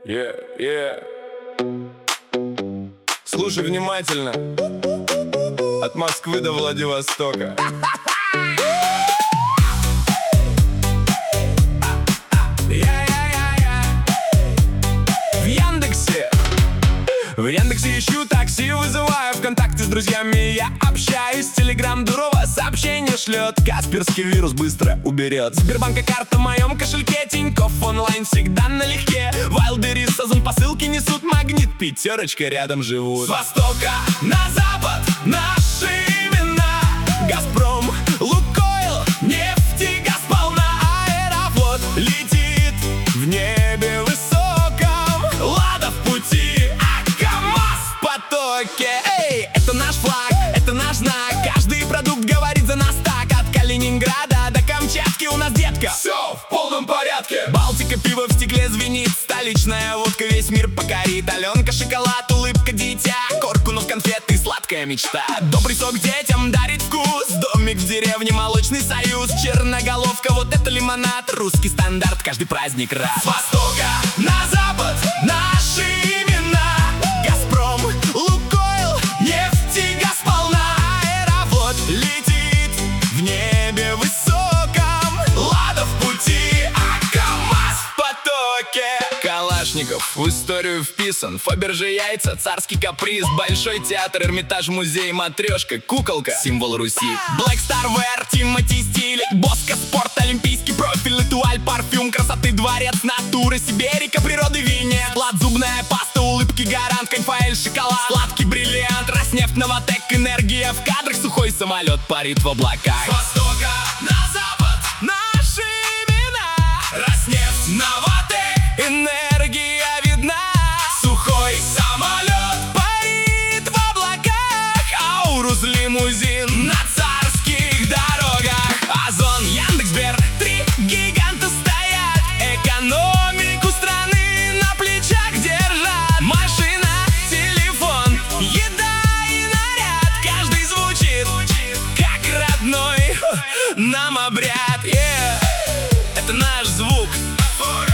Слушай внимательно. От Москвы до Владивостока. В Яндексе ищу такси, вызываю ВКонтакте с друзьями. Я общаюсь, Телеграм Дурова сообщение шлет. Касперский вирус быстро уберет. Сбербанка карта в моем кошельке, Тинькофф онлайн всегда налегке. Вайлдберрис, Озон посылки несут, Магнит, пятерочка рядом живут. С востока на запад наши имена: Газпром, Лукойл, нефть и газ полна. Аэрофлот летит в небе высоком, Лада в пути, а КамАЗ в потоке. Эй, это наш флаг, это наш знак. Каждый продукт говорит за нас так. От Калининграда до Камчатки у нас, детка, все в полном порядке. Балтика, пиво в стекле звенит, столичная водка весь мир покорит. Аленка, шоколад, улыбка, дитя, Коркунов, конфеты, сладкая мечта. Добрый сок детям дарит вкус, домик в деревне, молочный союз. Черноголовка, вот это лимонад, русский стандарт, каждый праздник рад. С востока на запад наши имена: Газпром, Лукойл, нефть и газ полна. Аэрофлот летит в небе высоком, Лада в пути, а КамАЗ в потоке. Калашников в историю вписан, Фаберже яйца, царский каприз, Большой театр, Эрмитаж, музей, матрешка, куколка, символ Руси. Black Star Wear, Тимати стиль, Боско спорт, олимпийский профиль, Этуаль, парфюм, красоты дворец, натура, Сибирика, природы винец. Плат, зубная паста, улыбки гарант, Конфаэль, шоколад, сладкий бриллиант, Роснефть, Новотек, энергия в кадрах, сухой самолет парит в облаках. С востока на запад наши имена: Роснефть, Новотек, энергия видна, сухой самолет парит в облаках, Аурус, лимузин на царских дорогах. Озон, Яндекс.Сбер, три гиганта стоят, экономику страны на плечах держат. Машина, телефон, еда и наряд, каждый звучит как родной нам обряд. Это наш звук.